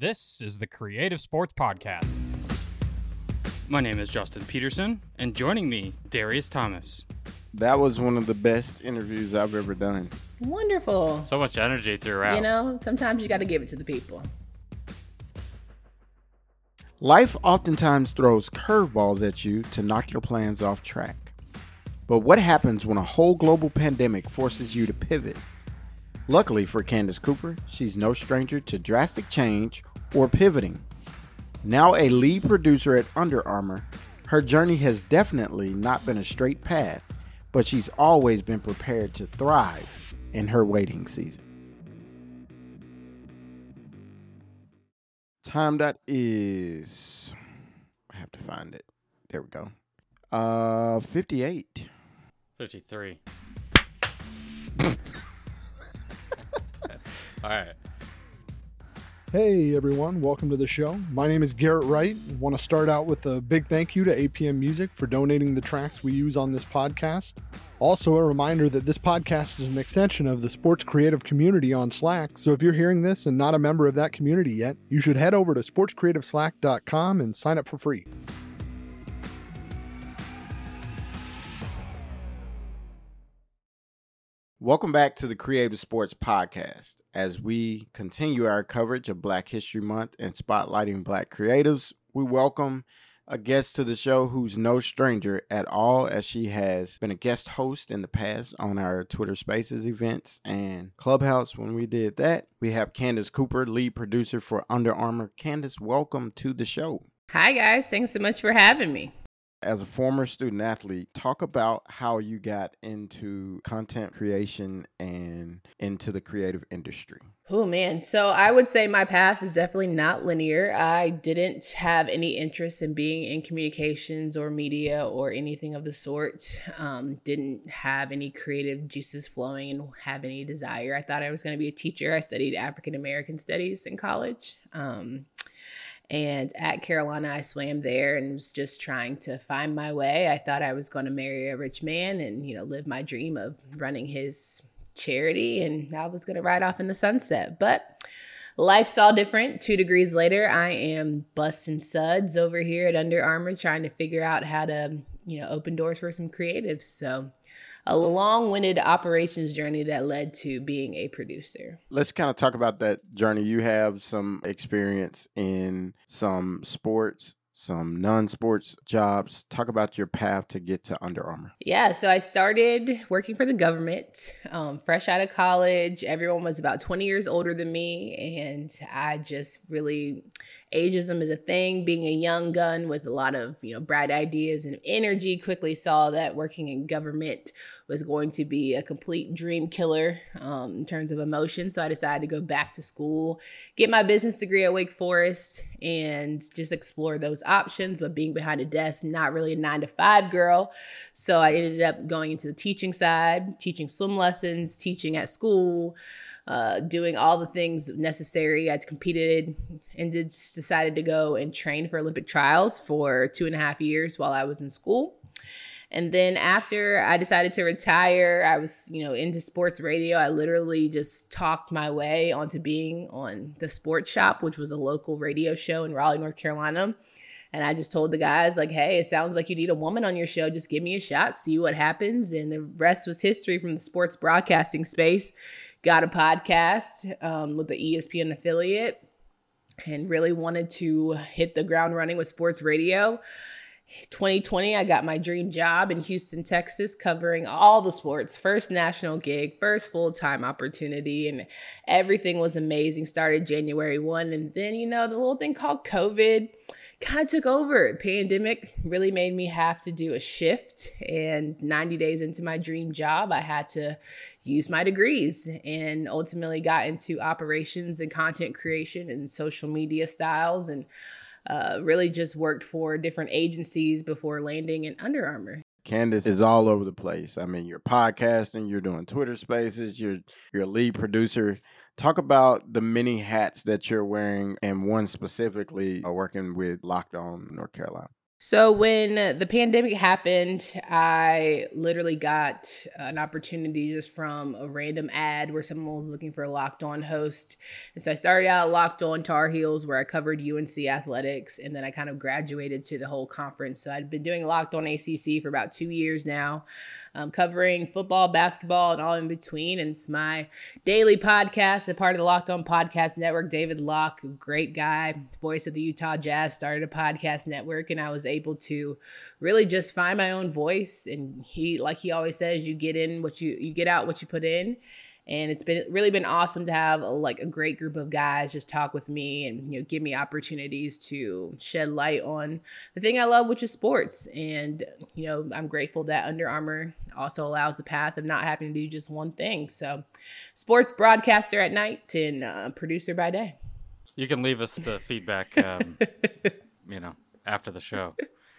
This is the Creative Sports Podcast. My name is Justin Peterson, and joining me, Darius Thomas. That was one of the best interviews I've ever done. Wonderful. So much energy throughout. You know, sometimes you got to give it to the people. Life oftentimes throws curveballs at you to knock your plans off track. But what happens when a whole global pandemic forces you to pivot? Luckily for Candace Cooper, she's no stranger to drastic change or pivoting. Now a lead producer at Under Armour, her journey has definitely not been a straight path, but she's always been prepared to thrive in her waiting season. Time that is, I have to find it. There we go. 58. 53. All right. Hey everyone, welcome to the show. My name is Garrett Wright. I want to start out with a big thank you to APM Music for donating the tracks we use on this podcast. Also a reminder that this podcast is an extension of the sports creative community on Slack, so if you're hearing this and not a member of that community yet, you should head over to sportscreativeslack.com and sign up for free. Welcome back to the Creative Sports Podcast. As we continue our coverage of Black History Month and spotlighting Black creatives, we welcome a guest to the show who's no stranger at all, as she has been a guest host in the past on our Twitter Spaces events and Clubhouse. When we did that, we have Candace Cooper, lead producer for Under Armour. Candace, welcome to the show. Hi, guys. Thanks so much for having me. As a former student athlete, talk about how you got into content creation and into the creative industry. Oh, man. So I would say my path is definitely not linear. I didn't have any interest in being in communications or media or anything of the sort. Didn't have any creative juices flowing and have any desire. I thought I was going to be a teacher. I studied African American studies in college. And at Carolina, I swam there and was just trying to find my way. I thought I was going to marry a rich man and, live my dream of running his charity. And I was going to ride off in the sunset. But life's all different. 2 degrees later, I am busting suds over here at Under Armour, trying to figure out how to, open doors for some creatives. So a long-winded operations journey that led to being a producer. Let's kind of talk about that journey. You have some experience in some sports, some non-sports jobs. Talk about your path to get to Under Armour. Yeah, so I started working for the government, fresh out of college. Everyone was about 20 years older than me, and I just really, ageism is a thing. Being a young gun with a lot of, bright ideas and energy, quickly saw that working in government was going to be a complete dream killer in terms of emotion. So I decided to go back to school, get my business degree at Wake Forest, and just explore those options. But being behind a desk, not really a 9-to-5 girl. So I ended up going into the teaching side, teaching swim lessons, teaching at school, doing all the things necessary. I competed and decided to go and train for Olympic trials for 2.5 years while I was in school. And then after I decided to retire, I was, into sports radio. I literally just talked my way onto being on the Sports Shop, which was a local radio show in Raleigh, North Carolina. And I just told the guys, hey, it sounds like you need a woman on your show. Just give me a shot, see what happens. And the rest was history from the sports broadcasting space. Got a podcast with the ESPN affiliate and really wanted to hit the ground running with sports radio. 2020, I got my dream job in Houston, Texas, covering all the sports. First national gig, first full-time opportunity, and everything was amazing. Started January 1, and then, the little thing called COVID kind of took over. Pandemic really made me have to do a shift, and 90 days into my dream job, I had to use my degrees and ultimately got into operations and content creation and social media styles, and really just worked for different agencies before landing in Under Armour. Candace is all over the place. I mean, you're podcasting, you're doing Twitter Spaces, you're a lead producer. Talk about the many hats that you're wearing, and one specifically working with Locked On North Carolina. So when the pandemic happened, I literally got an opportunity just from a random ad where someone was looking for a Locked On host. And so I started out Locked On Tar Heels, where I covered UNC athletics, and then I kind of graduated to the whole conference. So I'd been doing Locked On ACC for about 2 years now, covering football, basketball, and all in between. And it's my daily podcast, a part of the Locked On Podcast Network. David Locke, great guy, voice of the Utah Jazz, started a podcast network, and I was able to really just find my own voice. And he, like he always says, you get in what you get out what you put in. And it's really been awesome to have a great group of guys just talk with me and give me opportunities to shed light on the thing I love, which is sports. And I'm grateful that Under Armour also allows the path of not having to do just one thing. So, sports broadcaster at night and producer by day. You can leave us the feedback, after the show.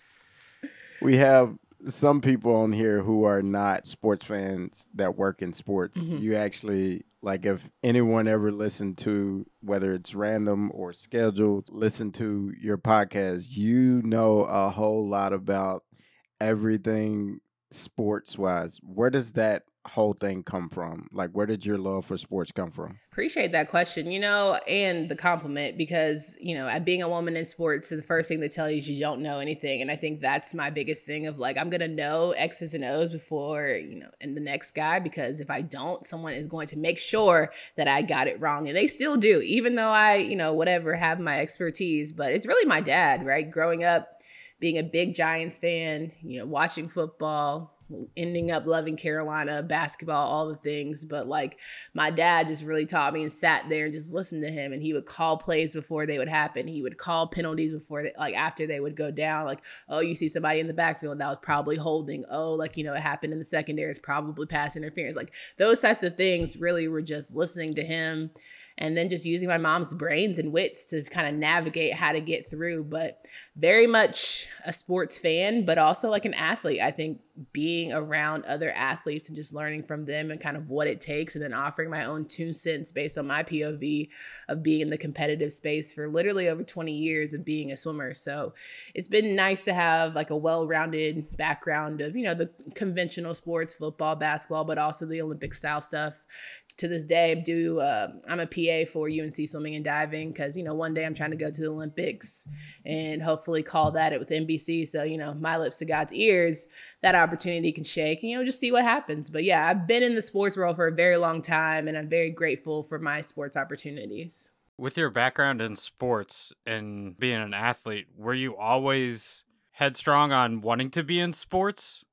We have some people on here who are not sports fans that work in sports. Mm-hmm. You actually, if anyone ever listened to, whether it's random or scheduled, listen to your podcast, you know a whole lot about everything sports-wise. Where does that whole thing come from? Where did your love for sports come from? Appreciate that question, and the compliment, because, being a woman in sports, the first thing they tell you is you don't know anything. And I think that's my biggest thing of I'm going to know X's and O's before, and the next guy, because if I don't, someone is going to make sure that I got it wrong. And they still do, even though I, have my expertise. But it's really my dad, right? Growing up, being a big Giants fan, watching football, ending up loving Carolina basketball, all the things. But my dad just really taught me and sat there and just listened to him. And he would call plays before they would happen. He would call penalties before after they would go down. Oh, you see somebody in the backfield, that was probably holding. Oh, it happened in the secondary, it's probably pass interference. Those types of things really were just listening to him. And then just using my mom's brains and wits to kind of navigate how to get through. But very much a sports fan, but also an athlete. I think being around other athletes and just learning from them and kind of what it takes, and then offering my own 2 cents based on my POV of being in the competitive space for literally over 20 years of being a swimmer. So it's been nice to have a well-rounded background of, the conventional sports, football, basketball, but also the Olympic style stuff. To this day, I'm a PA for UNC swimming and diving because, one day I'm trying to go to the Olympics and hopefully call that it with NBC. So, my lips to God's ears, that opportunity can shake and, just see what happens. But yeah, I've been in the sports world for a very long time, and I'm very grateful for my sports opportunities. With your background in sports and being an athlete, were you always headstrong on wanting to be in sports?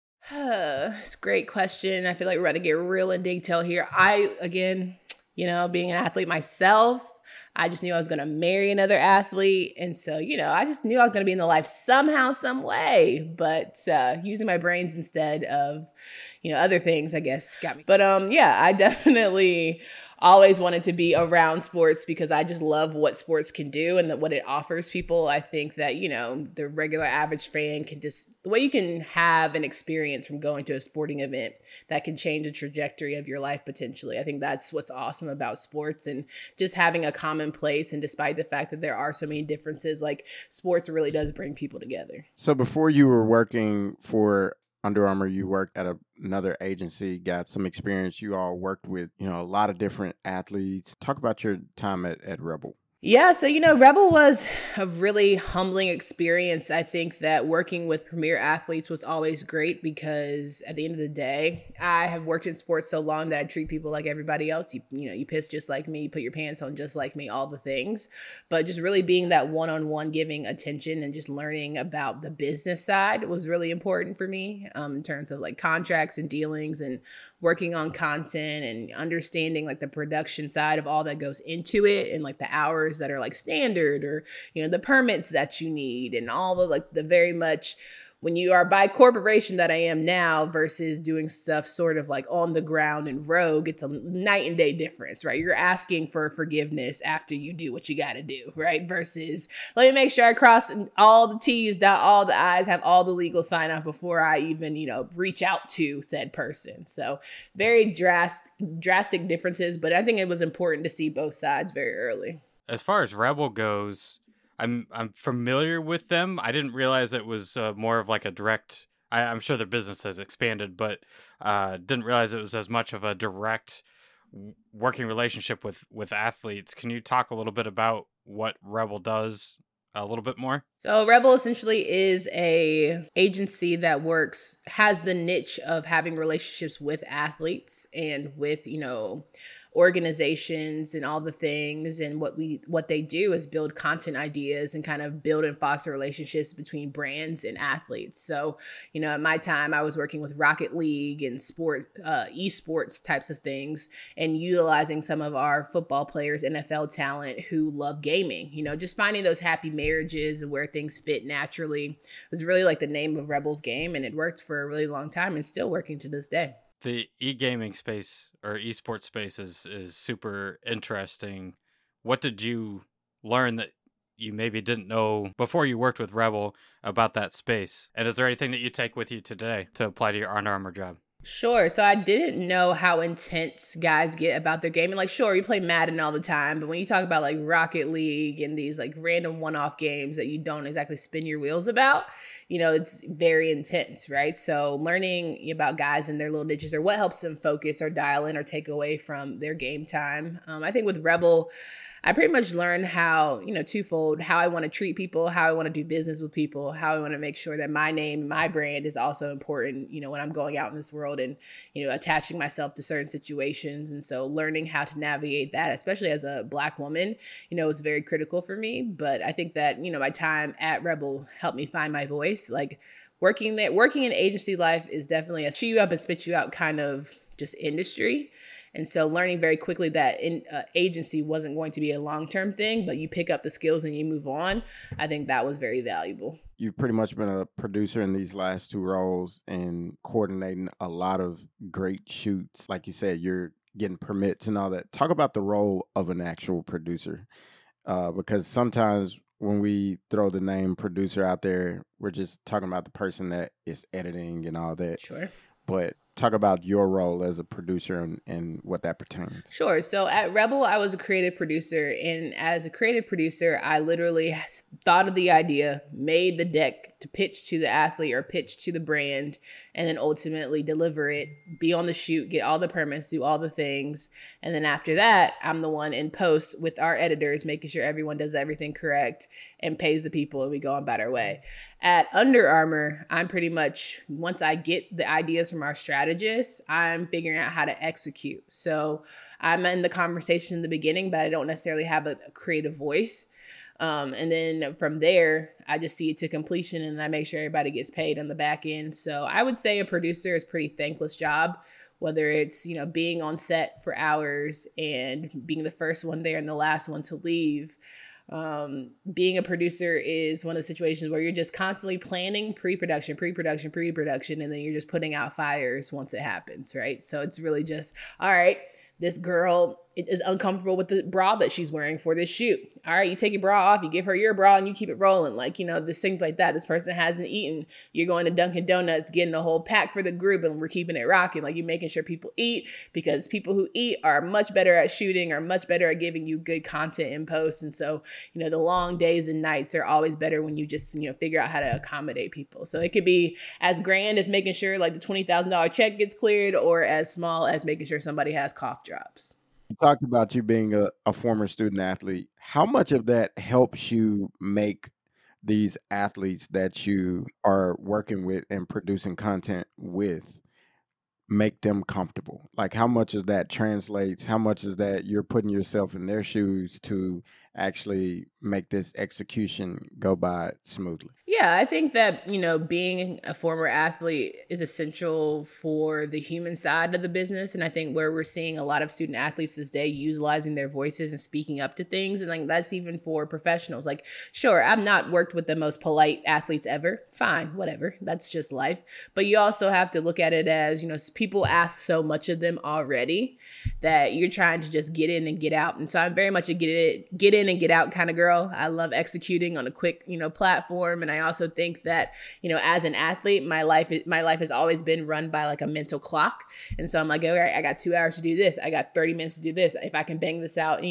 It's a great question. I feel like we're about to get real in detail here. Again, being an athlete myself, I just knew I was going to marry another athlete. And so, I just knew I was going to be in the life somehow, some way. But using my brains instead of, other things, I guess, got me. But I definitely always wanted to be around sports because I just love what sports can do and what it offers people. I think that, the regular average fan can the way you can have an experience from going to a sporting event that can change the trajectory of your life potentially. I think that's what's awesome about sports, and just having a common place. And despite the fact that there are so many differences, sports really does bring people together. So before you were working for Under Armour, you worked at another agency, got some experience. You all worked with, a lot of different athletes. Talk about your time at Rebel. Yeah, so, Rebel was a really humbling experience. I think that working with premier athletes was always great because at the end of the day, I have worked in sports so long that I treat people like everybody else. You piss just like me, you put your pants on just like me, all the things. But just really being that one-on-one, giving attention and just learning about the business side was really important for me in terms of contracts and dealings and working on content and understanding the production side of all that goes into it and the hours that are standard or, the permits that you need and all the very much when you are by corporation that I am now versus doing stuff sort of on the ground and rogue, it's a night and day difference, right? You're asking for forgiveness after you do what you got to do, right? Versus let me make sure I cross all the T's, dot all the I's, have all the legal sign off before I even, reach out to said person. So very drastic differences, but I think it was important to see both sides very early. As far as Rebel goes, I'm familiar with them. I didn't realize it was more of like a direct. I'm sure their business has expanded, but didn't realize it was as much of a direct working relationship with athletes. Can you talk a little bit about what Rebel does a little bit more? So Rebel essentially is a agency that has the niche of having relationships with athletes and with, organizations and all the things. And what they do is build content ideas and kind of build and foster relationships between brands and athletes. So, at my time, I was working with Rocket League and esports types of things, and utilizing some of our football players, NFL talent who love gaming, just finding those happy marriages and where things fit naturally was really like the name of Rebel's game. And it worked for a really long time and still working to this day. The e-gaming space or esports space is super interesting. What did you learn that you maybe didn't know before you worked with Rebel about that space? And is there anything that you take with you today to apply to your Under Armour job? Sure. So I didn't know how intense guys get about their gaming. Like, sure, you play Madden all the time, but when you talk about like Rocket League and these like random one-off games that you don't exactly spin your wheels about, it's very intense, right? So learning about guys and their little niches or what helps them focus or dial in or take away from their game time. I think with Rebel, I pretty much learned how, twofold, how I want to treat people, how I want to do business with people, how I want to make sure that my name, my brand is also important, when I'm going out in this world and, attaching myself to certain situations. And so learning how to navigate that, especially as a Black woman, was very critical for me. But I think that, my time at Rebel helped me find my voice. Like working in agency life is definitely a chew you up and spit you out kind of just industry. And so learning very quickly that agency wasn't going to be a long-term thing, but you pick up the skills and you move on. I think that was very valuable. You've pretty much been a producer in these last two roles and coordinating a lot of great shoots. Like you said, you're getting permits and all that. Talk about the role of an actual producer, because sometimes when we throw the name producer out there, we're just talking about the person that is editing and all that. Sure. But talk about your role as a producer and what that pertains. Sure. So at Rebel, I was a creative producer. And as a creative producer, I literally thought of the idea, made the deck to pitch to the athlete or pitch to the brand, and then ultimately deliver it, be on the shoot, get all the permits, do all the things. And then after that, I'm the one in post with our editors, making sure everyone does everything correct and pays the people, and we go about our way. At Under Armour, I'm pretty much, once I get the ideas from our strategists, I'm figuring out how to execute. So I'm in the conversation in the beginning, but I don't necessarily have a creative voice. And then from there, I just see it to completion and I make sure everybody gets paid on the back end. So I would say a producer is a pretty thankless job, whether it's, being on set for hours and being the first one there and the last one to leave. Being a producer is one of the situations where you're just constantly planning pre-production, and then you're just putting out fires once it happens, right? So it's really just, all right, this girl is uncomfortable with the bra that she's wearing for this shoot. All right, you take your bra off, you give her your bra and you keep it rolling. Like, this things like that. This person hasn't eaten. You're going to Dunkin' Donuts, getting a whole pack for the group and we're keeping it rocking. Like, you're making sure people eat, because people who eat are much better at shooting, are much better at giving you good content in post. And so, the long days and nights are always better when you just, figure out how to accommodate people. So it could be as grand as making sure like the $20,000 check gets cleared, or as small as making sure somebody has cough drops. You talked about you being a former student athlete. How much of that helps you make these athletes that you are working with and producing content with, make them comfortable? Like, how much of that translates? How much is that you're putting yourself in their shoes to actually make this execution go by smoothly? Yeah, I think that, being a former athlete is essential for the human side of the business. And I think where we're seeing a lot of student athletes this day utilizing their voices and speaking up to things. And like, that's even for professionals. Like, sure, I've not worked with the most polite athletes ever. Fine, whatever. That's just life. But you also have to look at it as, people ask so much of them already that you're trying to just get in and get out. And so I'm very much a get in and get out kind of girl. I love executing on a quick, platform. And I also think that, as an athlete, my life has always been run by like a mental clock. And so I'm like, all right, I got 2 hours to do this. I got 30 minutes to do this. If I can bang this out,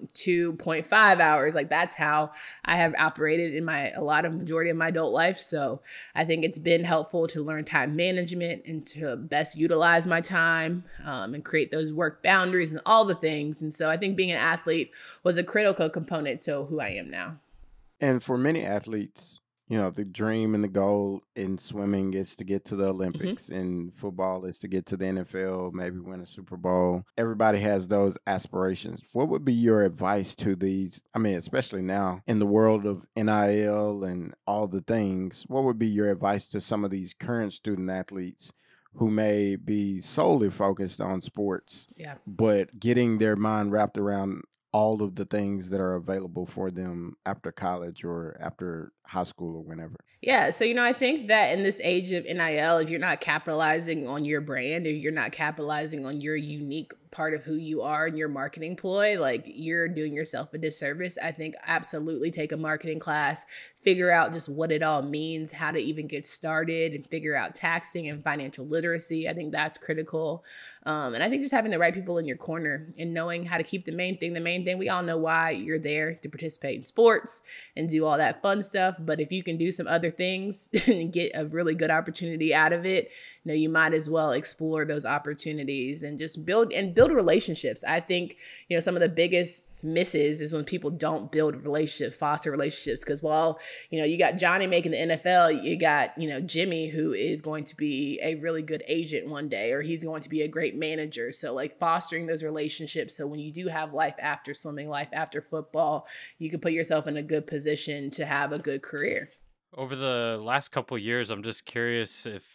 2.5 hours, like that's how I have operated in majority of my adult life. So I think it's been helpful to learn time management and to best utilize my time and create those work boundaries and all the things. And so I think being an athlete was a critical component to who I am now. And for many athletes, the dream and the goal in swimming is to get to the Olympics. And football is to get to the NFL, maybe win a Super Bowl. Everybody has those aspirations. What would be your advice to these? I mean, especially now in the world of NIL and all the things, what would be your advice to some of these current student athletes who may be solely focused on sports, but getting their mind wrapped around all of the things that are available for them after college or after high school or whenever? Yeah. So, I think that in this age of NIL, if you're not capitalizing on your brand, or you're not capitalizing on your unique part of who you are and your marketing ploy, like you're doing yourself a disservice. I think absolutely take a marketing class, figure out just what it all means, how to even get started, and figure out taxing and financial literacy. I think that's critical. And I think just having the right people in your corner and knowing how to keep the main thing, we all know why you're there to participate in sports and do all that fun stuff. But if you can do some other things and get a really good opportunity out of it, you might as well explore those opportunities and just build relationships. I think, some of the biggest misses is when people don't build relationships, foster relationships. Because while, you got Johnny making the NFL, you got, Jimmy, who is going to be a really good agent one day, or he's going to be a great manager. So like fostering those relationships. So when you do have life after swimming, life after football, you can put yourself in a good position to have a good career. Over the last couple of years, I'm just curious if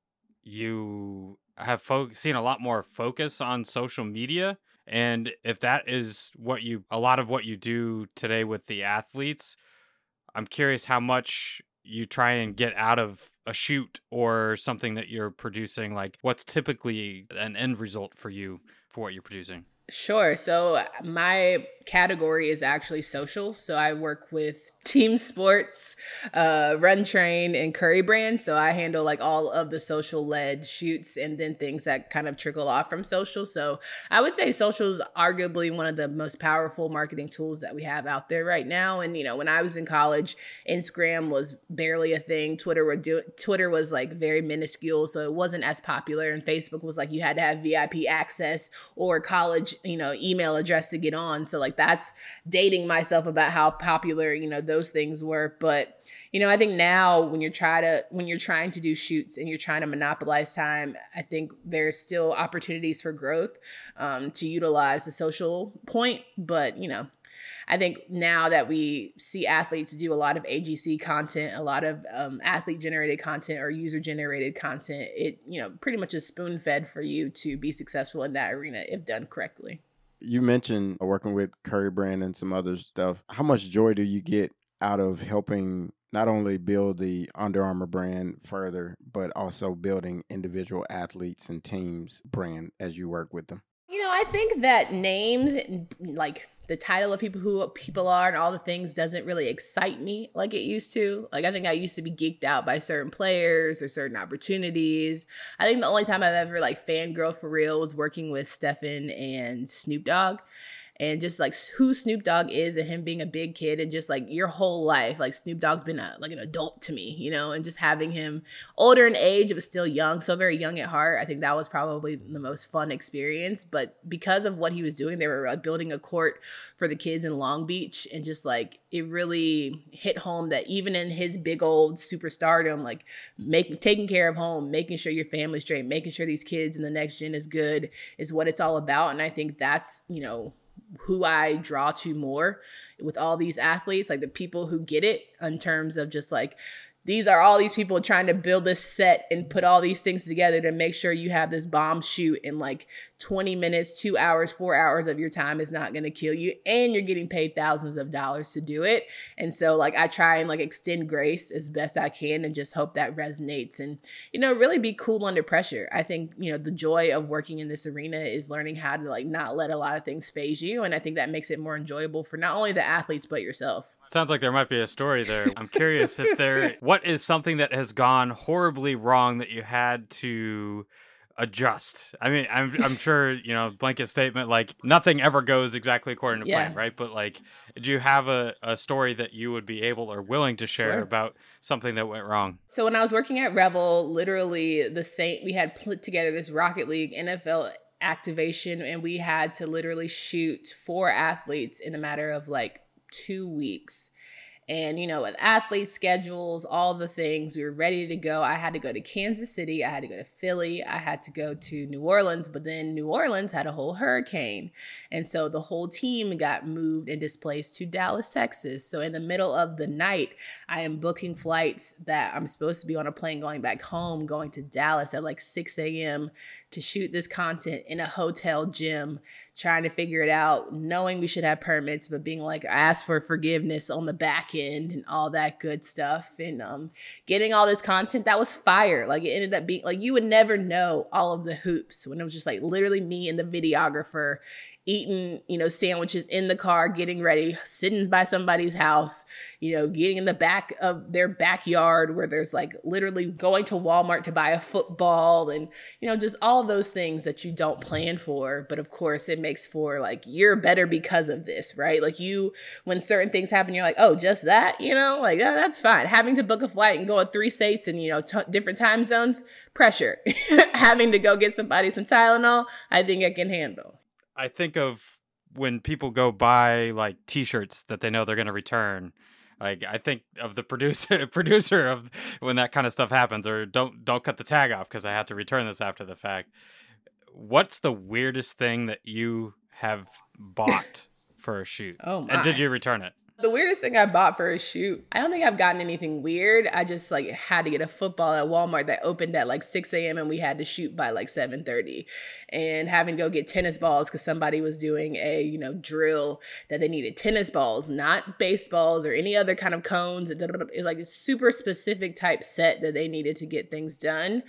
you have seen a lot more focus on social media, and if that is a lot of what you do today with the athletes. I'm curious how much you try and get out of a shoot or something that you're producing. Like, what's typically an end result for you for what you're producing? Sure. So my category is actually social. So I work with Team Sports, Run Train, and Curry Brand. So I handle like all of the social led shoots and then things that kind of trickle off from social. So I would say social is arguably one of the most powerful marketing tools that we have out there right now. And, when I was in college, Instagram was barely a thing. Twitter was like very minuscule. So it wasn't as popular. And Facebook was like, you had to have VIP access or college email address to get on. So like that's dating myself about how popular, those things were. But, I think now when you're trying to do shoots and you're trying to monopolize time, I think there's still opportunities for growth to utilize the social point. But, I think now that we see athletes do a lot of AGC content, a lot of athlete generated content or user generated content, it, pretty much is spoon fed for you to be successful in that arena if done correctly. You mentioned working with Curry Brand and some other stuff. How much joy do you get out of helping not only build the Under Armour brand further, but also building individual athletes and teams brand as you work with them? I think that names, like the title of who people are and all the things, doesn't really excite me like it used to. Like, I think I used to be geeked out by certain players or certain opportunities. I think the only time I've ever like fangirl for real was working with Stefan and Snoop Dogg. And just like who Snoop Dogg is and him being a big kid and just like your whole life, like Snoop Dogg's been like an adult to me, and just having him older in age, but still young, so very young at heart. I think that was probably the most fun experience. But because of what he was doing, they were like building a court for the kids in Long Beach. And just like, it really hit home that even in his big old superstardom, like taking care of home, making sure your family's straight, making sure these kids in the next gen is good is what it's all about. And I think that's, who I draw to more with all these athletes, like the people who get it in terms of just like, these are all these people trying to build this set and put all these things together to make sure you have this bomb shoot in like 20 minutes, 2 hours, 4 hours of your time is not going to kill you. And you're getting paid thousands of dollars to do it. And so like I try and like extend grace as best I can and just hope that resonates and, really be cool under pressure. I think, the joy of working in this arena is learning how to like not let a lot of things phase you. And I think that makes it more enjoyable for not only the athletes, but yourself. Sounds like there might be a story there. I'm curious what is something that has gone horribly wrong that you had to adjust? I mean, I'm sure, blanket statement, like nothing ever goes exactly according to plan, right? But like, do you have a story that you would be able or willing to share about something that went wrong? So when I was working at Rebel, literally we had put together this Rocket League NFL activation, and we had to literally shoot 4 athletes in a matter of like 2 weeks. And, with athlete schedules, all the things, we were ready to go. I had to go to Kansas City. I had to go to Philly. I had to go to New Orleans. But then New Orleans had a whole hurricane. And so the whole team got moved and displaced to Dallas, Texas. So in the middle of the night, I am booking flights that I'm supposed to be on a plane going back home, going to Dallas at like 6 a.m. to shoot this content in a hotel gym, trying to figure it out, knowing we should have permits, but being like, ask for forgiveness on the back end and all that good stuff. And getting all this content that was fire. Like it ended up being like, you would never know all of the hoops when it was just like literally me and the videographer eating, sandwiches in the car, getting ready, sitting by somebody's house, getting in the back of their backyard where there's like literally going to Walmart to buy a football and, just all of those things that you don't plan for. But of course it makes for like, you're better because of this, right? Like when certain things happen, you're like, oh, just that, like, oh, that's fine. Having to book a flight and go to 3 states and, different time zones, pressure. Having to go get somebody some Tylenol, I think I can handle. I think of when people go buy like T-shirts that they know they're going to return. Like I think of the producer of when that kind of stuff happens, or don't cut the tag off because I have to return this after the fact. What's the weirdest thing that you have bought for a shoot? Oh my. And did you return it? The weirdest thing I bought for a shoot, I don't think I've gotten anything weird. I just like had to get a football at Walmart that opened at like 6 a.m. and we had to shoot by like 7:30, and having to go get tennis balls because somebody was doing a, drill that they needed tennis balls, not baseballs or any other kind of cones. It was like a super specific type set that they needed to get things done.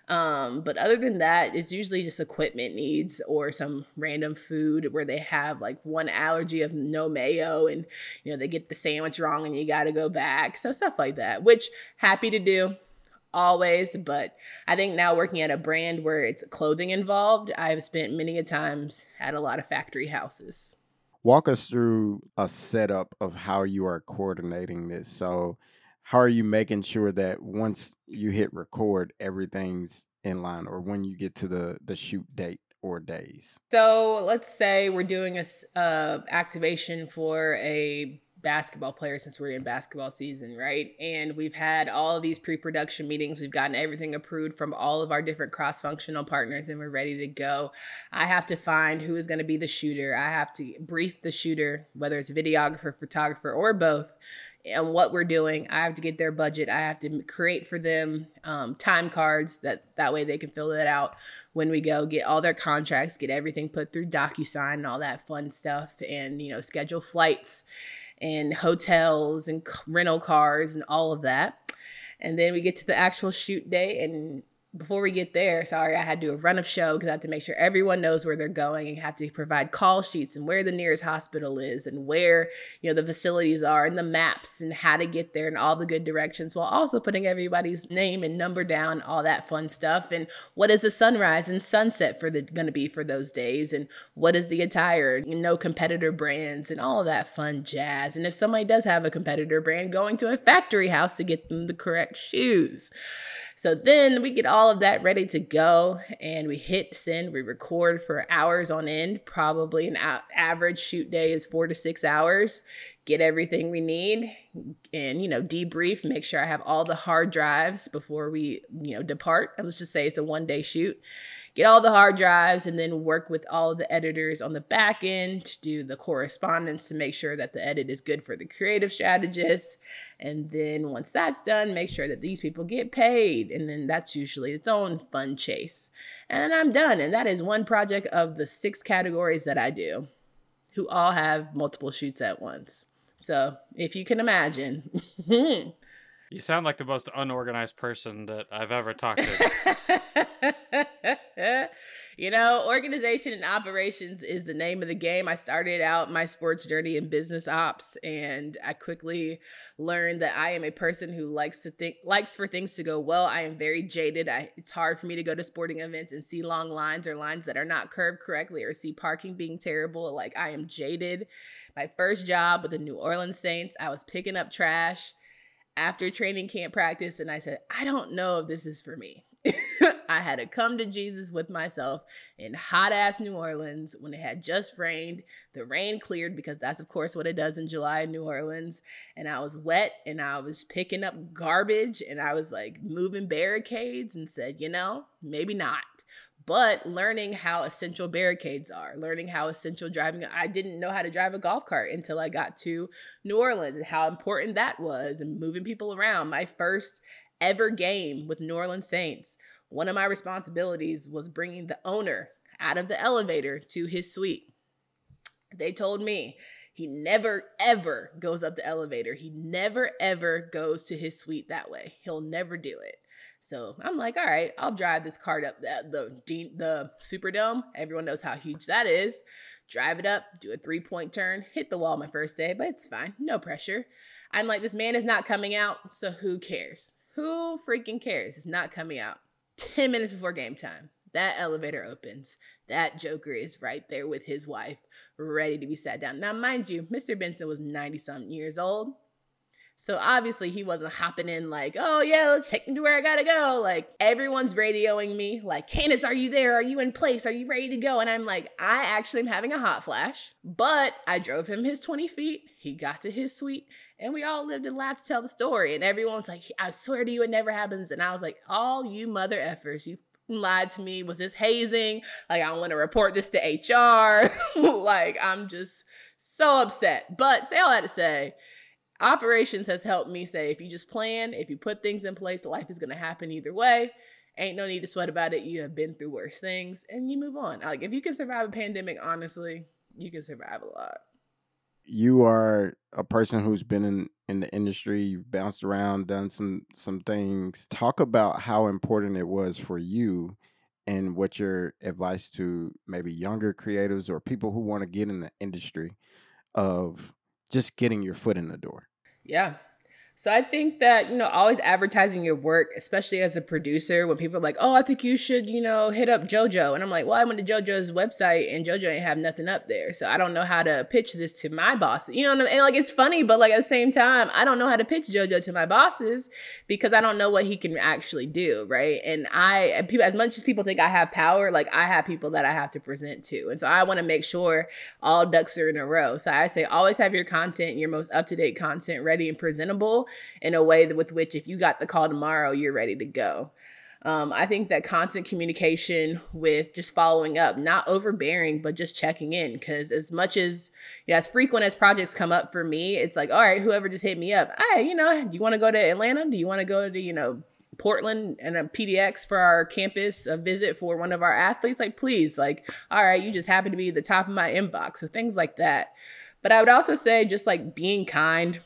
But other than that, it's usually just equipment needs or some random food where they have like one allergy of no mayo and, they get the sandwich wrong and you got to go back. So stuff like that, which happy to do always. But I think now working at a brand where it's clothing involved, I've spent many a times at a lot of factory houses. Walk us through a setup of how you are coordinating this. So how are you making sure that once you hit record, everything's in line, or when you get to the shoot date or days? So let's say we're doing a activation for a basketball player since we're in basketball season, right? And we've had all of these pre-production meetings. We've gotten everything approved from all of our different cross-functional partners and we're ready to go. I have to find who is going to be the shooter. I have to brief the shooter, whether it's videographer, photographer, or both, and what we're doing. I have to get their budget. I have to create for them time cards that way they can fill that out when we go, get all their contracts, get everything put through DocuSign and all that fun stuff, and schedule flights and hotels and rental cars and all of that. And then we get to the actual shoot day, and before we get there, I had to do a run of show because I have to make sure everyone knows where they're going and have to provide call sheets and where the nearest hospital is and where, the facilities are and the maps and how to get there and all the good directions, while also putting everybody's name and number down, all that fun stuff. And what is the sunrise and sunset going to be for those days? And what is the attire, competitor brands and all of that fun jazz. And if somebody does have a competitor brand, going to a factory house to get them the correct shoes. So then we get all of that ready to go and we hit send. We record for hours on end. Probably an average shoot day is 4 to 6 hours. get everything we need and, debrief, make sure I have all the hard drives before we, depart. Let's just say it's a 1-day shoot. Get all the hard drives and then work with all of the editors on the back end to do the correspondence to make sure that the edit is good for the creative strategists. And then once that's done, make sure that these people get paid. And then that's usually its own fun chase. And I'm done. And that is one project of the 6 categories that I do, who all have multiple shoots at once. So if you can imagine. You sound like the most unorganized person that I've ever talked to. Organization and operations is the name of the game. I started out my sports journey in business ops, and I quickly learned that I am a person who likes for things to go well. I am very jaded. It's hard for me to go to sporting events and see long lines or lines that are not curved correctly or see parking being terrible. Like, I am jaded. My first job with the New Orleans Saints, I was picking up trash after training camp practice, and I said, I don't know if this is for me. I had to come to Jesus with myself in hot-ass New Orleans when it had just rained. The rain cleared because that's, of course, what it does in July in New Orleans. And I was wet, and I was picking up garbage, and I was, moving barricades and said, maybe not. But learning how essential barricades are, learning how essential driving. I didn't know how to drive a golf cart until I got to New Orleans and how important that was, and moving people around. My first ever game with New Orleans Saints, one of my responsibilities was bringing the owner out of the elevator to his suite. They told me he never, ever goes up the elevator. He never, ever goes to his suite that way. He'll never do it. So I'm like, all right, I'll drive this cart up the Superdome. Everyone knows how huge that is. Drive it up, do a 3-point turn, hit the wall my first day, but it's fine. No pressure. I'm like, this man is not coming out, so who cares? Who freaking cares? It's not coming out. 10 minutes before game time, that elevator opens. That joker is right there with his wife, ready to be sat down. Now, mind you, Mr. Benson was 90-something years old. So obviously he wasn't hopping in like, oh yeah, let's take me to where I gotta go. Like, everyone's radioing me like, Candace, are you there? Are you in place? Are you ready to go? And I'm like, I actually am having a hot flash, but I drove him his 20 feet. He got to his suite and we all lived and laughed to tell the story. And everyone's like, I swear to you, it never happens. And I was like, all you mother effers, you lied to me. Was this hazing? Like, I want to report this to HR. Like, I'm just so upset. But say all that to say, operations has helped me say, if you just plan, if you put things in place, life is going to happen either way. Ain't no need to sweat about it. You have been through worse things and you move on. Like, if you can survive a pandemic, honestly, you can survive a lot. You are a person who's been in the industry. You've bounced around, done some things. Talk about how important it was for you and what your advice to maybe younger creatives or people who want to get in the industry of just getting your foot in the door. Yeah. So I think that, always advertising your work, especially as a producer, when people are like, oh, I think you should, hit up JoJo. And I'm like, well, I went to JoJo's website and JoJo ain't have nothing up there. So I don't know how to pitch this to my boss. You know what I mean? And like, it's funny, but like at the same time, I don't know how to pitch JoJo to my bosses because I don't know what he can actually do. Right. And people, as much as people think I have power, like I have people that I have to present to. And so I want to make sure all ducks are in a row. So I say, always have your content, your most up-to-date content ready and presentable in a way with which if you got the call tomorrow, you're ready to go. I think that constant communication with just following up, not overbearing, but just checking in. Because as much as, as frequent as projects come up for me, it's like, all right, whoever just hit me up, hey, do you want to go to Atlanta? Do you want to go to, Portland and a PDX for our campus, a visit for one of our athletes? Like, please, like, all right, you just happen to be the top of my inbox. So things like that. But I would also say just like being kind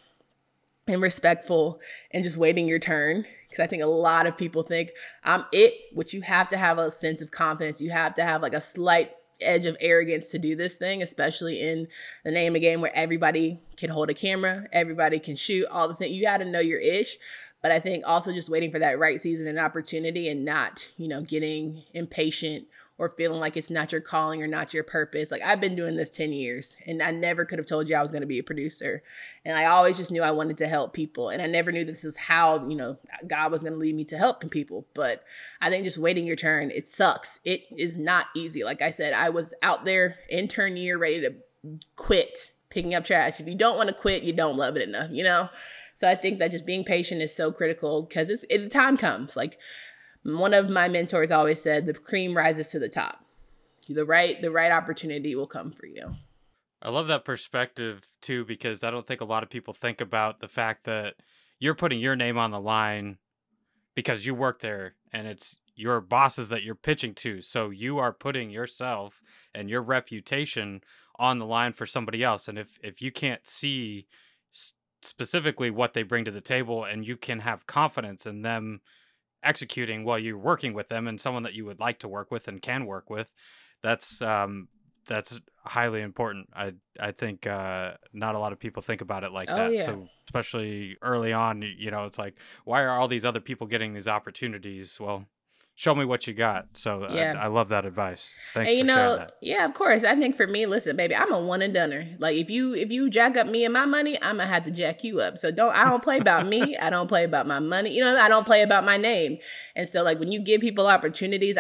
and respectful and just waiting your turn. Because I think a lot of people think I'm it, which you have to have a sense of confidence. You have to have like a slight edge of arrogance to do this thing, especially in the name of the game where everybody can hold a camera, everybody can shoot, all the things. You got to know your ish. But I think also just waiting for that right season and opportunity and not, getting impatient or feeling like it's not your calling or not your purpose. Like, I've been doing this 10 years and I never could have told you I was going to be a producer. And I always just knew I wanted to help people. And I never knew this is how, God was going to lead me to helping people. But I think just waiting your turn, it sucks. It is not easy. Like I said, I was out there intern year ready to quit picking up trash. If you don't want to quit, you don't love it enough, you know? So I think that just being patient is so critical because the time comes. Like one of my mentors always said, the cream rises to the top. The right opportunity will come for you. I love that perspective too, because I don't think a lot of people think about the fact that you're putting your name on the line because you work there and it's your bosses that you're pitching to. So you are putting yourself and your reputation on the line for somebody else. And if you can't see specifically what they bring to the table and you can have confidence in them executing while you're working with them and someone that you would like to work with and can work with, that's highly important. I think not a lot of people think about it like that. Yeah. So especially early on, you know, it's like, why are all these other people getting these opportunities? Well, show me what you got. So Yeah. I love that advice. Thanks And for sharing that. yeah, of course. I think for me, listen, baby, I'm a one and doneer. Like if you jack up me and my money, I'm gonna have to jack you up. So I don't play about me. I don't play about my money. You know, I don't play about my name. And so like when you give people opportunities,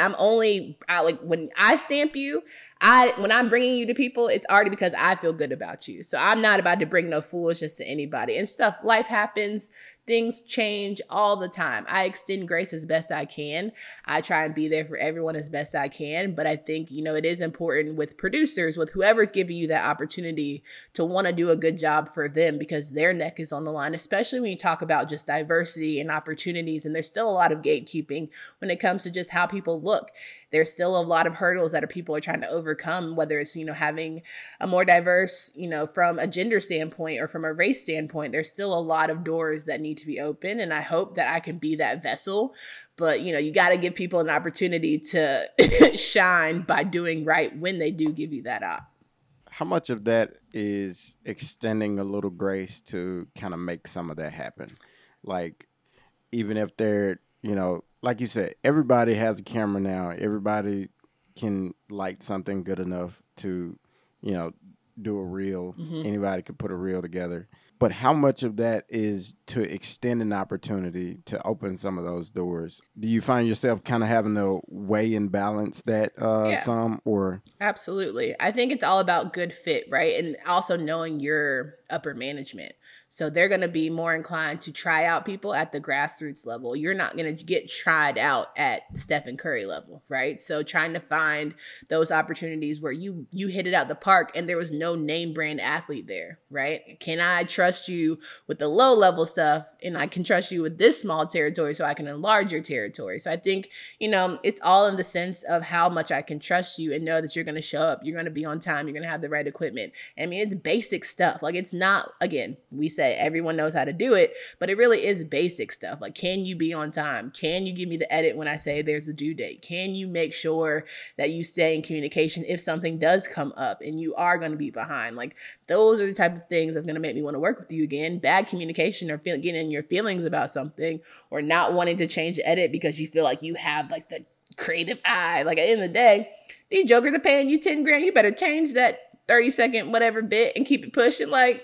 like when I stamp you, when I'm bringing you to people, it's already because I feel good about you. So I'm not about to bring no foolishness to anybody and stuff. Life happens. Things change all the time. I extend grace as best I can. I try and be there for everyone as best I can. But I think, you know, it is important with producers, with whoever's giving you that opportunity to want to do a good job for them because their neck is on the line, especially when you talk about just diversity and opportunities. And there's still a lot of gatekeeping when it comes to just how people look. There's still a lot of hurdles that people are trying to overcome, whether it's, you know, having a more diverse, you know, from a gender standpoint or from a race standpoint. There's still a lot of doors that need to be open. And I hope that I can be that vessel. But, you know, you got to give people an opportunity to shine by doing right when they do give you that op. How much of that is extending a little grace to kind of make some of that happen? Like, even if they're, you know, like you said, everybody has a camera now. Everybody can light something good enough to, you know, do a reel. Mm-hmm. Anybody could put a reel together. But how much of that is to extend an opportunity to open some of those doors? Do you find yourself kind of having to weigh and balance that some or? Absolutely. I think it's all about good fit, right? And also knowing your upper management. So they're going to be more inclined to try out people at the grassroots level. You're not going to get tried out at Stephen Curry level, right? So trying to find those opportunities where you hit it out the park and there was no name brand athlete there, right? Can I trust you with the low level stuff and I can trust you with this small territory so I can enlarge your territory? So I think, you know, it's all in the sense of how much I can trust you and know that you're going to show up. You're going to be on time. You're going to have the right equipment. I mean, it's basic stuff. Like it's not, again, we say everyone knows how to do it, but it really is basic stuff. Like, can you be on time? Can you give me the edit when I say there's a due date? Can you make sure that you stay in communication if something does come up and you are going to be behind? Like, those are the type of things that's going to make me want to work with you again. Bad communication or getting in your feelings about something or not wanting to change the edit because you feel like you have like the creative eye. Like at the end of the day, these jokers are paying you 10 grand. You better change that 30-second whatever bit and keep it pushing. Like,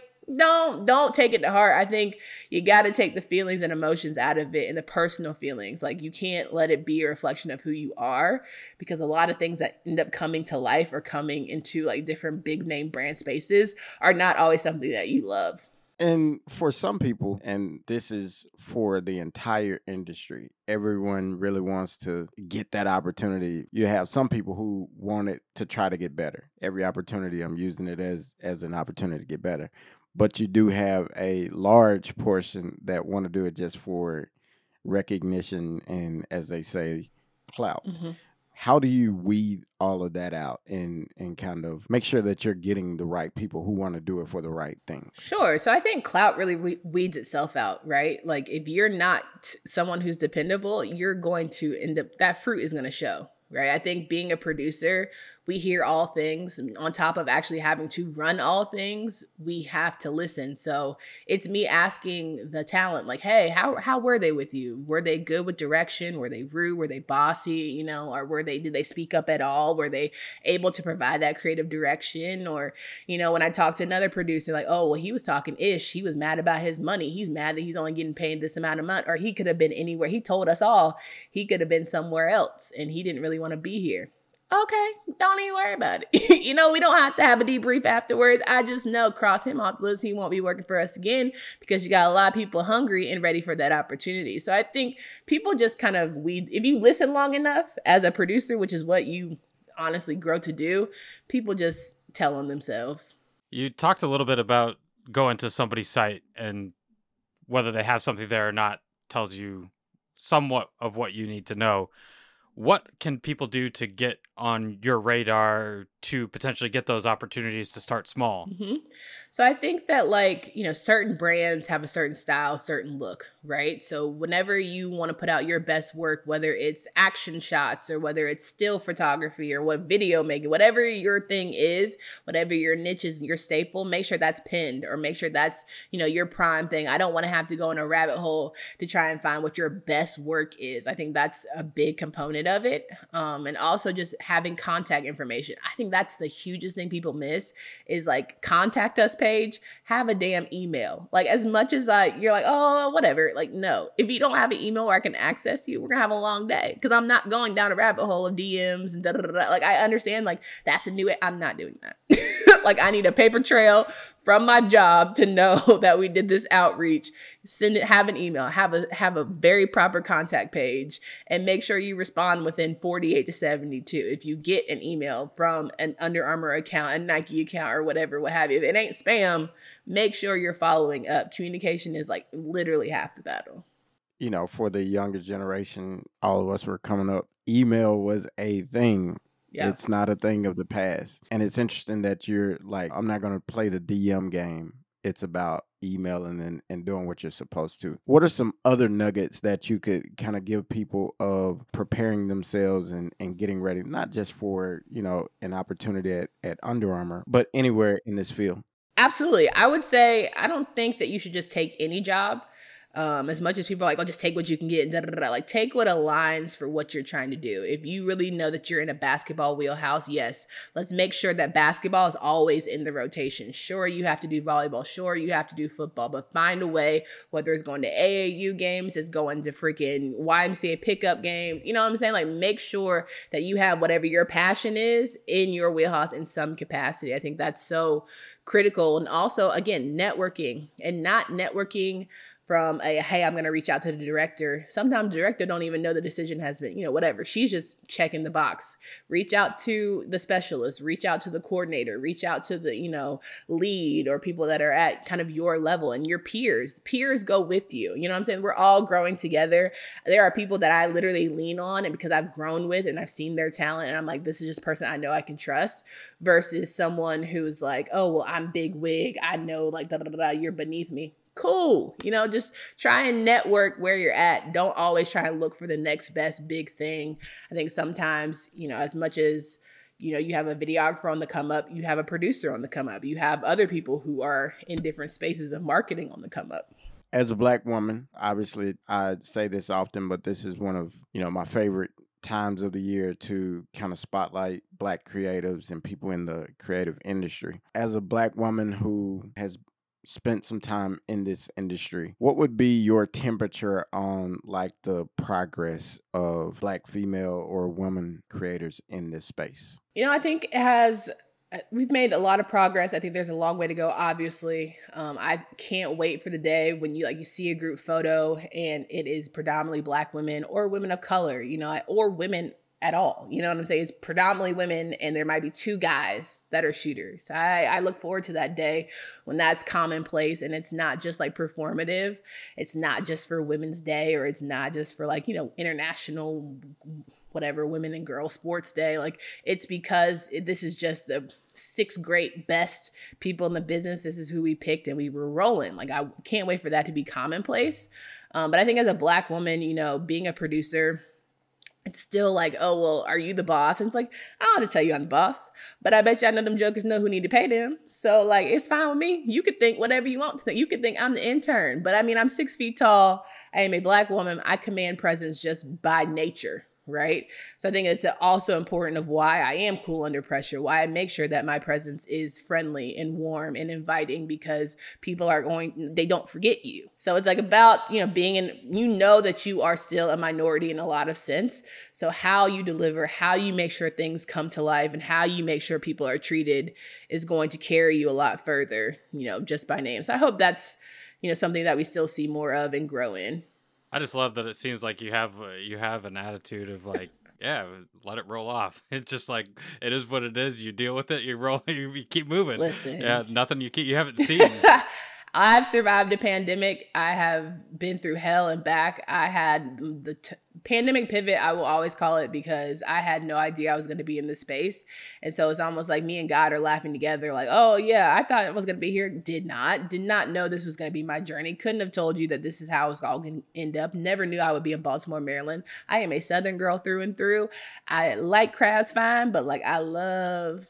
don't take it to heart. I think you got to take the feelings and emotions out of it and the personal feelings. Like you can't let it be a reflection of who you are because a lot of things that end up coming to life or coming into like different big name brand spaces are not always something that you love. And for some people, and this is for the entire industry, everyone really wants to get that opportunity. You have some people who want it to try to get better. Every opportunity, I'm using it as an opportunity to get better. But you do have a large portion that want to do it just for recognition and, as they say, clout. Mm-hmm. How do you weed all of that out and kind of make sure that you're getting the right people who want to do it for the right things? Sure. So I think clout really weeds itself out, right? Like if you're not someone who's dependable, you're going to end up, that fruit is going to show, right? I think being a producer, we hear all things. On top of actually having to run all things, we have to listen. So it's me asking the talent, like, hey, how were they with you? Were they good with direction? Were they rude? Were they bossy? You know, or did they speak up at all? Were they able to provide that creative direction? Or, you know, when I talked to another producer, like, oh, well, he was talking ish. He was mad about his money. He's mad that he's only getting paid this amount of money, or he could have been anywhere. He told us all he could have been somewhere else and he didn't really want to be here. Okay, don't even worry about it. You know, we don't have to have a debrief afterwards. I just know, cross him off the list. He won't be working for us again because you got a lot of people hungry and ready for that opportunity. So I think people just kind of if you listen long enough as a producer, which is what you honestly grow to do, people just tell on themselves. You talked a little bit about going to somebody's site and whether they have something there or not tells you somewhat of what you need to know. What can people do to get on your radar to potentially get those opportunities to start small? Mm-hmm. So I think that, like, you know, certain brands have a certain style, certain look, right? So whenever you want to put out your best work, whether it's action shots or whether it's still photography or what video making, whatever your thing is, whatever your niche is, your staple, make sure that's pinned or make sure that's, you know, your prime thing. I don't want to have to go in a rabbit hole to try and find what your best work is. I think that's a big component of it. And also just having contact information. I think that's the hugest thing people miss is like contact us page, have a damn email. Like as much as like, you're like, oh, whatever. Like, no, if you don't have an email where I can access you, we're gonna have a long day because I'm not going down a rabbit hole of DMs and da da da. Like I understand like that's a new way. I'm not doing that. Like I need a paper trail from my job to know that we did this outreach. Send it, have an email, have a very proper contact page, and make sure you respond within 48 to 72. If you get an email from an Under Armour account, a Nike account, or whatever, what have you, if it ain't spam, make sure you're following up. Communication is like literally half the battle. You know, for the younger generation, all of us were coming up, email was a thing. Yeah. It's not a thing of the past. And it's interesting that you're like, I'm not going to play the DM game. It's about emailing and doing what you're supposed to. What are some other nuggets that you could kind of give people of preparing themselves and getting ready, not just for, you know, an opportunity at Under Armour, but anywhere in this field? Absolutely. I would say, I don't think that you should just take any job. As much as people are like, oh, just take what you can get, like take what aligns for what you're trying to do. If you really know that you're in a basketball wheelhouse, yes, let's make sure that basketball is always in the rotation. Sure, you have to do volleyball. Sure, you have to do football, but find a way, whether it's going to AAU games, it's going to freaking YMCA pickup games. You know what I'm saying? Like make sure that you have whatever your passion is in your wheelhouse in some capacity. I think that's so critical. And also, again, networking and not networking from a, hey, I'm going to reach out to the director. Sometimes the director don't even know the decision has been, you know, whatever. She's just checking the box. Reach out to the specialist, reach out to the coordinator, reach out to the, you know, lead or people that are at kind of your level and your peers. Peers go with you. You know what I'm saying? We're all growing together. There are people that I literally lean on and because I've grown with and I've seen their talent and I'm like, this is just a person I know I can trust versus someone who's like, oh, well, I'm big wig. I know like, you're beneath me. Cool. You know, just try and network where you're at. Don't always try to look for the next best big thing. I think sometimes, you know, as much as, you know, you have a videographer on the come up, you have a producer on the come up, you have other people who are in different spaces of marketing on the come up. As a Black woman, obviously I say this often, but this is one of, you know, my favorite times of the year to kind of spotlight Black creatives and people in the creative industry. As a Black woman who has spent some time in this industry, what would be your temperature on like the progress of Black female or women creators in this space? You know, I think we've made a lot of progress. I think there's a long way to go, obviously. I can't wait for the day when you see a group photo and it is predominantly Black women or women of color, you know, or women at all. You know what I'm saying? It's predominantly women and there might be two guys that are shooters. I look forward to that day when that's commonplace and it's not just like performative. It's not just for Women's Day or it's not just for like, you know, international whatever, women and girls sports day. Like it's because this is just the 6 great best people in the business. This is who we picked and we were rolling. Like I can't wait for that to be commonplace. But I think as a Black woman, you know, being a producer, it's still like, oh, well, are you the boss? And it's like, I don't have to tell you I'm the boss, but I bet you I know them jokers know who need to pay them. So like, it's fine with me. You could think whatever you want to think. You could think I'm the intern, but I mean, I'm 6 feet tall. I am a Black woman. I command presence just by nature. right? So I think it's also important of why I am cool under pressure, why I make sure that my presence is friendly and warm and inviting, because people they don't forget you. So it's like about, being that you are still a minority in a lot of sense. So how you deliver, how you make sure things come to life, and how you make sure people are treated is going to carry you a lot further, just by name. So I hope that's, something that we still see more of and grow in. I just love that it seems like you have an attitude of like, yeah, let it roll off. It's just like, it is what it is. You deal with it. You roll. You keep moving. Listen, yeah, nothing you haven't seen. I've survived a pandemic. I have been through hell and back. I had the pandemic pivot, I will always call it, because I had no idea I was going to be in this space. And so it's almost like me and God are laughing together like, oh yeah, I thought I was going to be here. Did not know this was going to be my journey. Couldn't have told you that this is how it's all going to end up. Never knew I would be in Baltimore, Maryland. I am a Southern girl through and through. I like crabs fine, but like I love,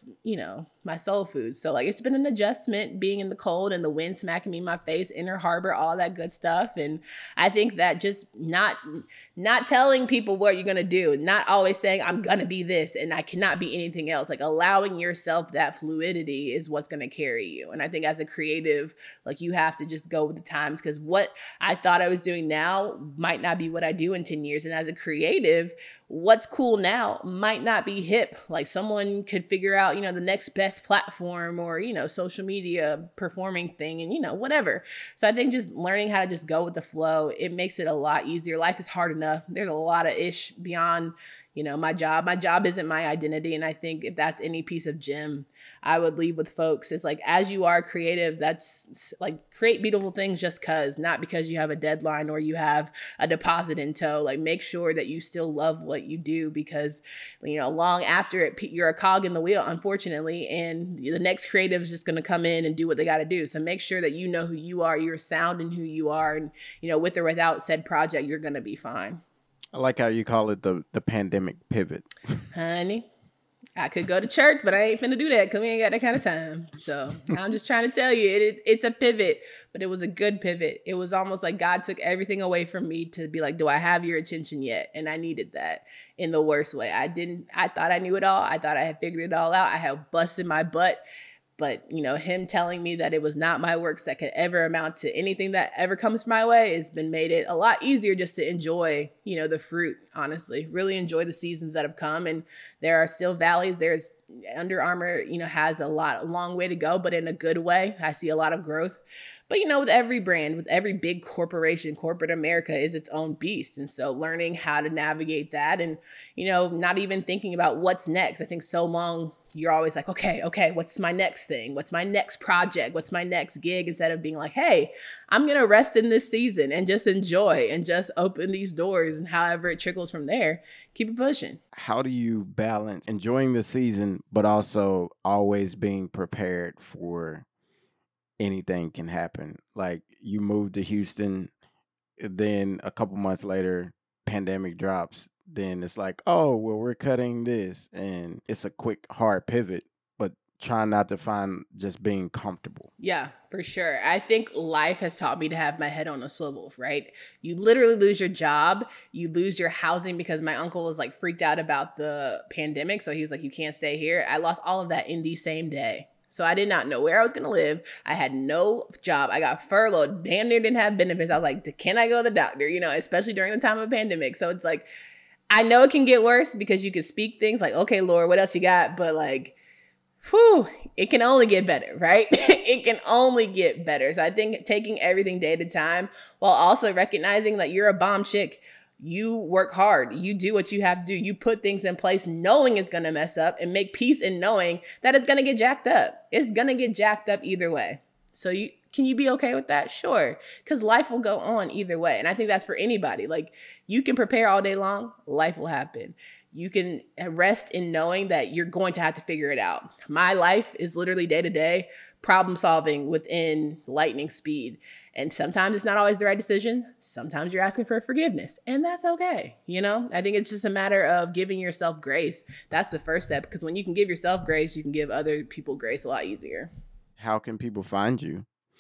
my soul food. So like it's been an adjustment being in the cold and the wind smacking me in my face, Inner Harbor, all that good stuff. And I think that just not telling people what you're going to do, not always saying I'm going to be this and I cannot be anything else, like allowing yourself that fluidity is what's going to carry you. And I think as a creative, like you have to just go with the times, because what I thought I was doing now might not be what I do in 10 years. And as a creative, what's cool now might not be hip. Like someone could figure out, the next best platform or, social media performing thing and, whatever. So I think just learning how to just go with the flow, it makes it a lot easier. Life is hard enough. There's a lot of ish beyond, my job. My job isn't my identity. And I think if that's any piece of gem I would leave with folks, is like, as you are creative, that's like create beautiful things just not because you have a deadline or you have a deposit in tow. Like make sure that you still love what you do, because, long after it, you're a cog in the wheel, unfortunately, and the next creative is just going to come in and do what they got to do. So make sure that you know who you are, you're sound in who you are. And, with or without said project, you're going to be fine. I like how you call it the pandemic pivot. Honey, I could go to church, but I ain't finna do that because we ain't got that kind of time. So I'm just trying to tell you, it's a pivot, but it was a good pivot. It was almost like God took everything away from me to be like, do I have your attention yet? And I needed that in the worst way. I thought I knew it all. I thought I had figured it all out. I had busted my butt. But, him telling me that it was not my works that could ever amount to anything that ever comes my way has been made it a lot easier just to enjoy, the fruit, honestly, really enjoy the seasons that have come. And there are still valleys. There's Under Armour, has a long way to go, but in a good way. I see a lot of growth. But, with every brand, with every big corporation, corporate America is its own beast. And so learning how to navigate that and, not even thinking about what's next. I think so long you're always like, okay, what's my next thing? What's my next project? What's my next gig? Instead of being like, hey, I'm going to rest in this season and just enjoy and just open these doors, and however it trickles from there, keep it pushing. How do you balance enjoying the season, but also always being prepared for anything can happen? Like you moved to Houston, then a couple months later, pandemic drops. Then it's like, oh, well, we're cutting this. And it's a quick, hard pivot, but trying not to find just being comfortable. Yeah, for sure. I think life has taught me to have my head on a swivel, right? You literally lose your job. You lose your housing, because my uncle was like freaked out about the pandemic. So he was like, you can't stay here. I lost all of that in the same day. So I did not know where I was going to live. I had no job. I got furloughed. Damn near didn't have benefits. I was like, can I go to the doctor? Especially during the time of a pandemic. So it's like, I know it can get worse because you can speak things like, okay, Lord, what else you got? But like, it can only get better, right? It can only get better. So I think taking everything day at a time, while also recognizing that you're a bomb chick. You work hard. You do what you have to do. You put things in place knowing it's going to mess up, and make peace in knowing that it's going to get jacked up. It's going to get jacked up either way. So can you be okay with that? Sure. Because life will go on either way. And I think that's for anybody. Like you can prepare all day long. Life will happen. You can rest in knowing that you're going to have to figure it out. My life is literally day to day problem solving within lightning speed. And sometimes it's not always the right decision. Sometimes you're asking for forgiveness, and that's okay. I think it's just a matter of giving yourself grace. That's the first step, because when you can give yourself grace, you can give other people grace a lot easier. How can people find you?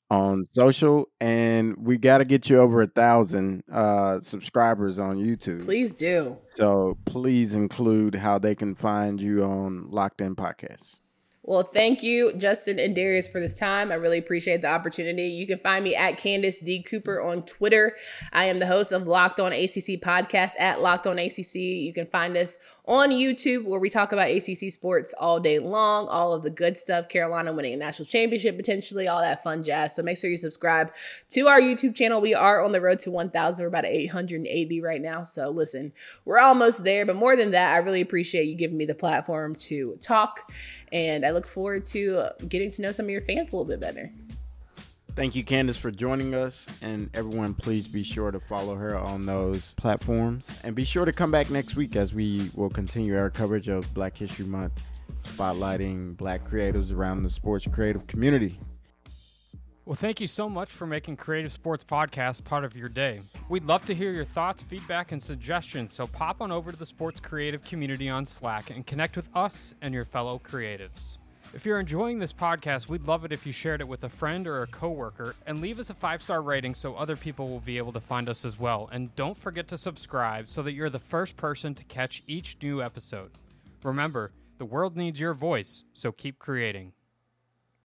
on social, and we got to get you over 1,000 subscribers on YouTube. Please do. So please include how they can find you on Locked In Podcasts. Well, thank you, Justin and Darius, for this time. I really appreciate the opportunity. You can find me at Candace D. Cooper on Twitter. I am the host of Locked On ACC podcast at Locked On ACC. You can find us on YouTube, where we talk about ACC sports all day long, all of the good stuff, Carolina winning a national championship potentially, all that fun jazz. So make sure you subscribe to our YouTube channel. We are on the road to 1,000. We're about 880 right now. So listen, we're almost there. But more than that, I really appreciate you giving me the platform to talk. And I look forward to getting to know some of your fans a little bit better. Thank you, Candace, for joining us. And everyone, please be sure to follow her on those platforms. And be sure to come back next week as we will continue our coverage of Black History Month, spotlighting Black creatives around the sports creative community. Well, thank you so much for making Creative Sports Podcast part of your day. We'd love to hear your thoughts, feedback, and suggestions, so pop on over to the sports creative community on Slack and connect with us and your fellow creatives. If you're enjoying this podcast, we'd love it if you shared it with a friend or a coworker, and leave us a 5-star rating so other people will be able to find us as well. And don't forget to subscribe so that you're the first person to catch each new episode. Remember, the world needs your voice, so keep creating.